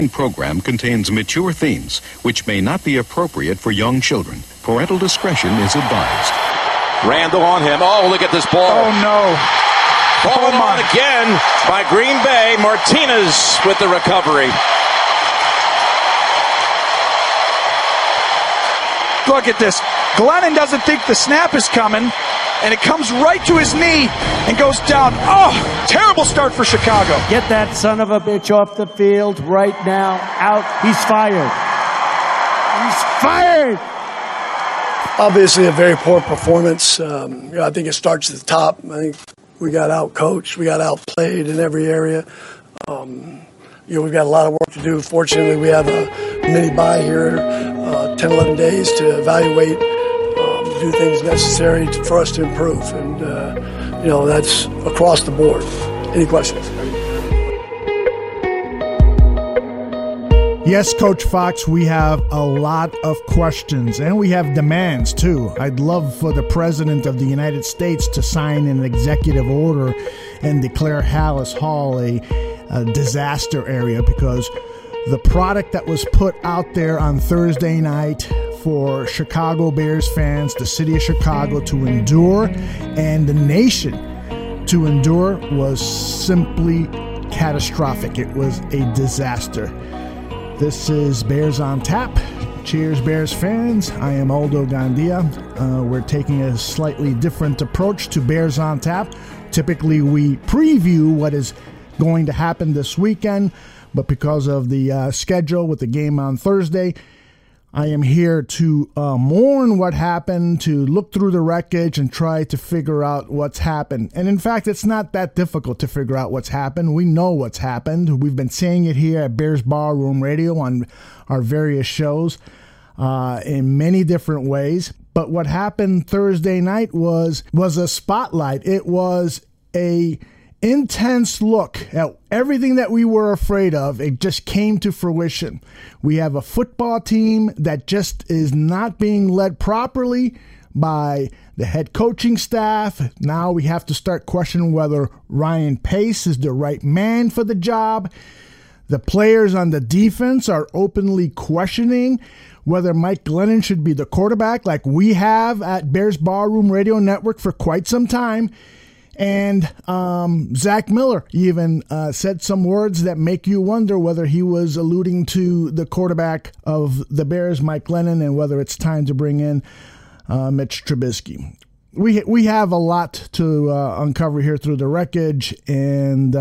program contains mature themes which may not be appropriate for young children. Parental discretion is advised. Randall on him. Oh, look at this ball. Oh, no. Ball on again by Green Bay. Martinez with the recovery. Look at this. Glennon doesn't think the snap is coming, and it comes right to his knee and goes down. Oh, terrible start for Chicago. Get that son of a bitch off the field right now. Out. He's fired. He's fired. Obviously a very poor performance. I think it starts at the top. I think we got out-coached. We got outplayed in every area. We've got a lot of work to do. Fortunately, we have a mini-bye here, 10, 11 days to evaluate, do things necessary for us to improve. And, that's across the board. Any questions? Yes, Coach Fox, we have a lot of questions, and we have demands, too. I'd love for the President of the United States to sign an executive order and declare Hallis Hall a disaster area, because the product that was put out there on Thursday night for Chicago Bears fans, the city of Chicago to endure, and the nation to endure, was simply catastrophic. It was a disaster. This is Bears on Tap. Cheers, Bears fans. I am Aldo Gandia. We're taking a slightly different approach to Bears on Tap. Typically, we preview what is going to happen this weekend, but because of the schedule with the game on Thursday, I am here to mourn what happened, to look through the wreckage and try to figure out what's happened. And in fact, it's not that difficult to figure out what's happened. We know what's happened. We've been saying it here at Bears Barroom Radio on our various shows in many different ways. But what happened Thursday night was a spotlight. It was a intense look at everything that we were afraid of. It just came to fruition. We have a football team that just is not being led properly by the head coaching staff. Now we have to start questioning whether Ryan Pace is the right man for the job. The players on the defense are openly questioning whether Mike Glennon should be the quarterback, like we have at Bears Barroom Radio Network for quite some time. And Zach Miller even said some words that make you wonder whether he was alluding to the quarterback of the Bears, Mike Glennon, and whether it's time to bring in Mitch Trubisky. We have a lot to uncover here through the wreckage, and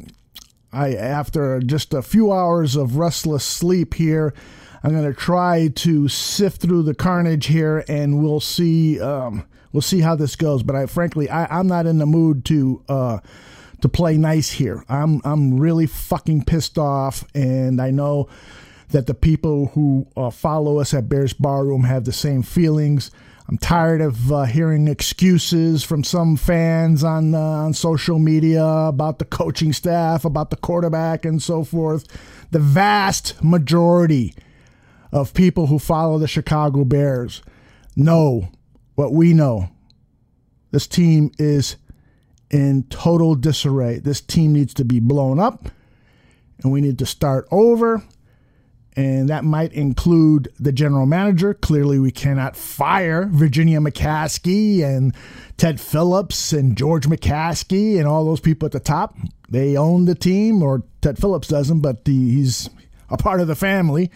after just a few hours of restless sleep here, I'm going to try to sift through the carnage here, and we'll see. We'll see how this goes, but frankly, I'm not in the mood to play nice here. I'm really fucking pissed off, and I know that the people who follow us at Bears Barroom have the same feelings. I'm tired of hearing excuses from some fans on social media about the coaching staff, about the quarterback, and so forth. The vast majority of people who follow the Chicago Bears know what we know. This team is in total disarray. This team needs to be blown up, and we need to start over, and that might include the general manager. Clearly, we cannot fire Virginia McCaskey and Ted Phillips and George McCaskey and all those people at the top. They own the team, or Ted Phillips doesn't, but he's a part of the family.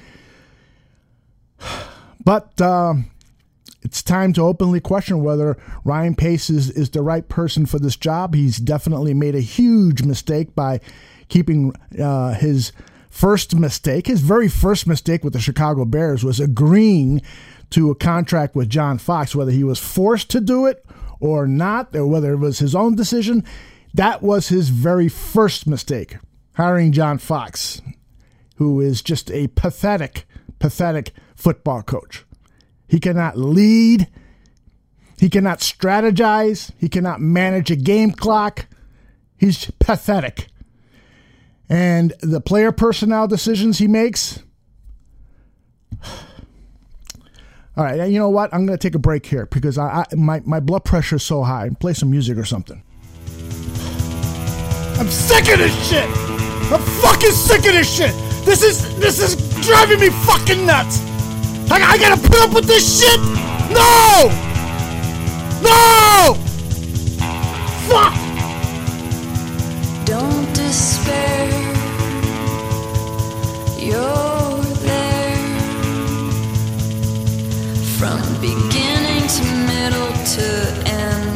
But it's time to openly question whether Ryan Pace is the right person for this job. He's definitely made a huge mistake by keeping his very first mistake with the Chicago Bears was agreeing to a contract with John Fox, whether he was forced to do it or not, or whether it was his own decision. That was his very first mistake, hiring John Fox, who is just a pathetic football coach. He cannot lead. He cannot strategize. He cannot manage a game clock. He's pathetic. And the player personnel decisions he makes. All right, you know what? I'm going to take a break here because my blood pressure is so high. Play some music or something. I'm sick of this shit. I'm fucking sick of this shit. This is driving me fucking nuts. I gotta put up with this shit? No! No! Fuck! Don't despair. You're there. From beginning to middle to end.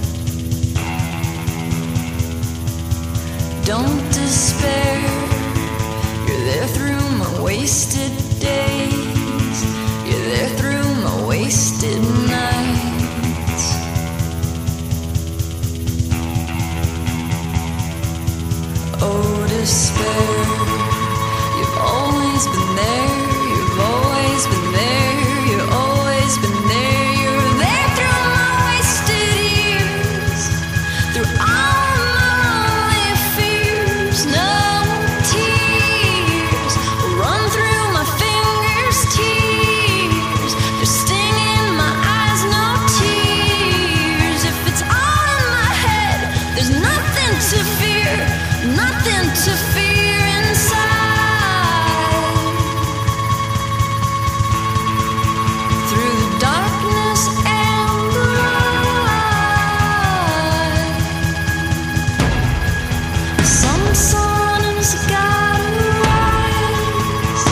Don't despair. You're there through my wasted days. You're there through my wasted nights. Oh, despair. You've always been there. You've always been there. You've always been there. You're there through my wasted years. Through all my lonely fears. No tears run through my fingers. Tears just sting in my eyes. No tears. If it's all in my head, there's nothing to fear. Nothing to fear inside. Through the darkness and the light, some sun has gotta rise.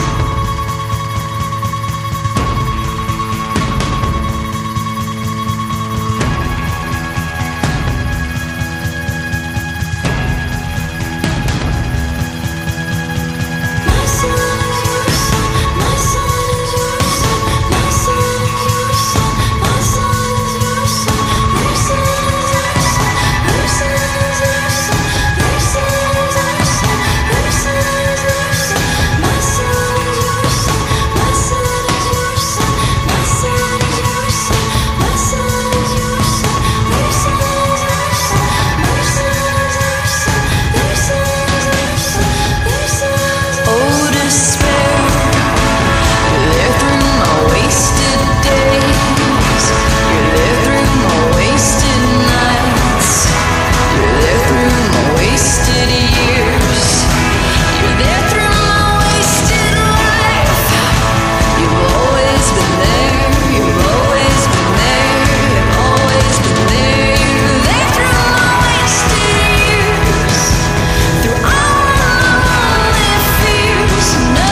My sun is your sun. My sun is your sun. My sun is your sun. My sun is your sun. Their sun is our sun. Their sun is our sun. Their sun is our sun. Their sun is our sun. My sun is your sun. My sun is your sun. My sun is your son. My son is your son. Their son is our son. Their son is our son. Their son is our son. Their son is our son. Oh, despair. You're there through my wasted days. You're there through my wasted nights. You're there through my wasted years. You're there through my wasted life. You've always been there. You've always been there. You've always been there. You're there through my wasted years. Through all my lonely fears. No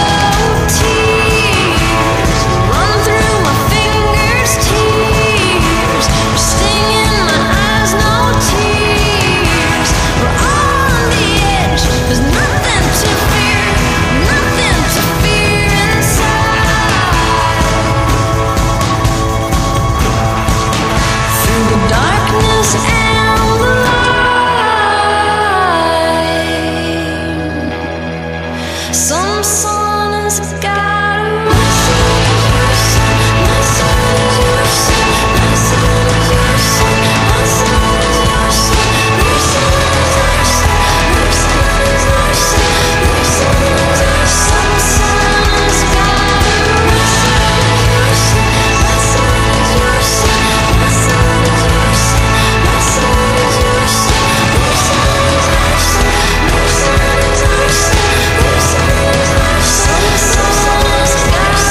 tears run through my fingers. Tears sting in my eyes. No tears. We're all on the edge. There's nothing to fear. Nothing to fear inside. Through the darkness and the light, some sun has got a rise. My sun is your sun. My sun is your sun. My sun is your sun. Their sun is our sun. Their sun is our son. Their son is our son. Some sun has got a rise. My sun is your sun. My sun is your son. My son is your son. Their son is our son. Their son is our son. Their son is our son. Some sun has got a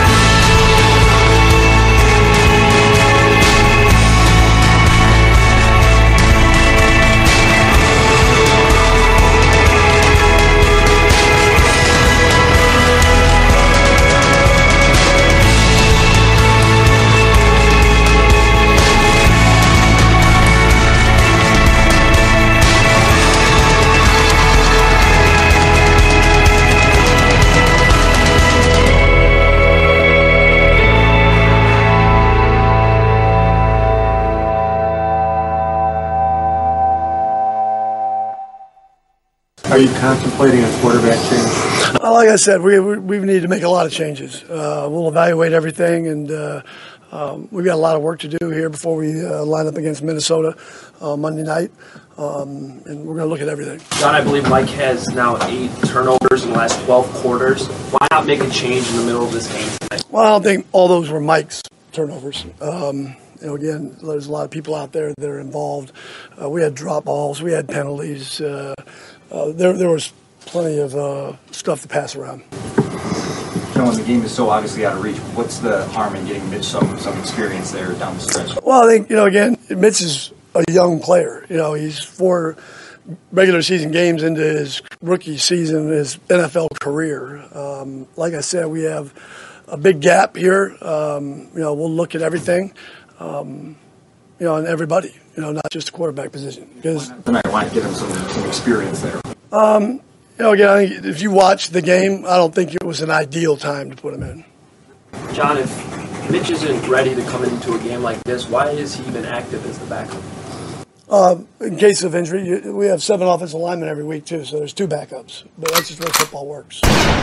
Are you contemplating a quarterback change? Like I said, we need to make a lot of changes. We'll evaluate everything, and we've got a lot of work to do here before we line up against Minnesota Monday night, and we're going to look at everything. John, I believe Mike has now 8 turnovers in the last 12 quarters. Why not make a change in the middle of this game tonight? Well, I don't think all those were Mike's turnovers. Again, there's a lot of people out there that are involved. We had drop balls. We had penalties. There was plenty of stuff to pass around. John, the game is so obviously out of reach. What's the harm in getting Mitch some experience there down the stretch? Well, I think, again, Mitch is a young player. He's 4 regular season games into his rookie season, his NFL career. Like I said, we have a big gap here. We'll look at everything, and everybody, not just the quarterback position. Because tonight, I want to get him some experience there. Again, I think if you watch the game, I don't think it was an ideal time to put him in. John, if Mitch isn't ready to come into a game like this, why is he even active as the backup? In case of injury, we have 7 offensive linemen every week, too, so there's 2 backups. But that's just the way football works.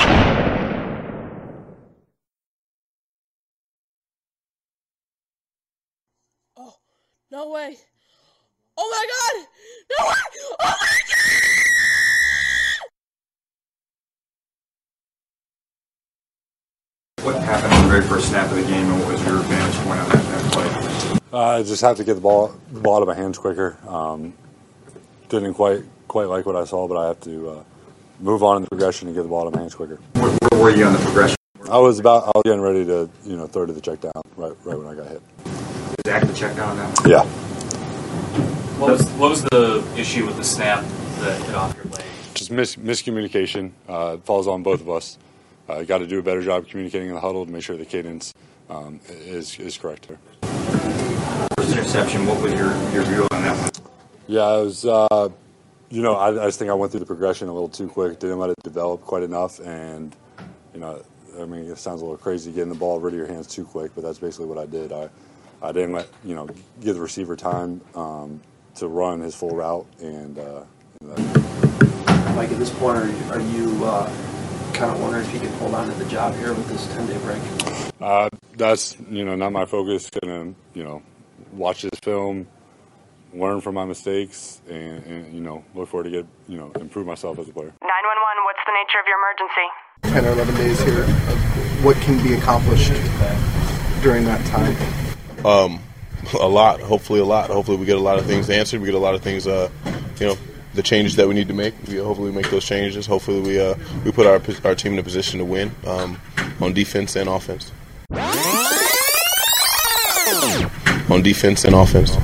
Oh, no way. Oh, my God. No way. Oh, my God. What happened on the very first snap of the game, and what was your vantage point on that play? I just have to get the ball out of my hands quicker. Didn't quite like what I saw, but I have to move on in the progression and get the ball out of my hands quicker. Where were you on the progression? I was getting ready to throw to the check down right when I got hit. Zach, the check down now? Yeah. What was the issue with the snap that hit off your leg? Just miscommunication. It falls on both of us. Got to do a better job communicating in the huddle to make sure the cadence is correct here. First interception, what was your view on that one? Yeah, it was, I just think I went through the progression a little too quick, didn't let it develop quite enough, and, it sounds a little crazy getting the ball rid of your hands too quick, but that's basically what I did. I didn't give the receiver time to run his full route, and Mike, at this point, are you kind of wondering if you can hold on to the job here with this 10-day break? That's, not my focus. Gonna, watch this film, learn from my mistakes, and look forward to get, improve myself as a player. 911, what's the nature of your emergency? 10 or 11 days here. What can be accomplished during that time? A lot. Hopefully a lot. Hopefully we get a lot of things answered. We get a lot of things, the changes that we need to make. Hopefully we make those changes. Hopefully we put our team in a position to win on defense and offense. On defense and offense.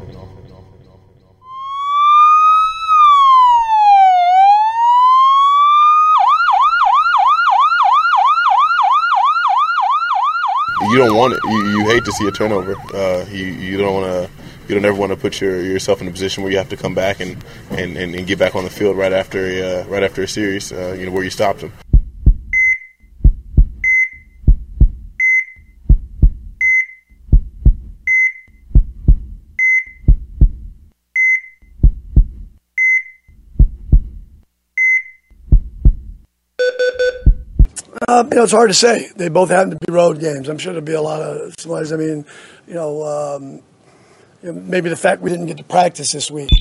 You don't want it. You hate to see a turnover. You don't ever want to put yourself in a position where you have to come back and get back on the field right after a series, where you stopped them. It's hard to say. They both happen to be road games. I'm sure there'll be a lot of similarities. Maybe the fact we didn't get to practice this week.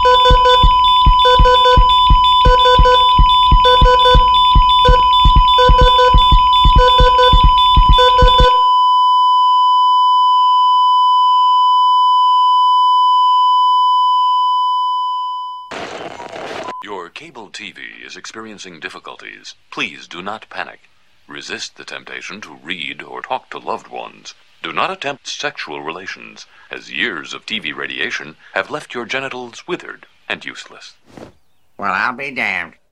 Your cable TV is experiencing difficulties. Please do not panic. Resist the temptation to read or talk to loved ones. Do not attempt sexual relations, as years of TV radiation have left your genitals withered and useless. Well, I'll be damned.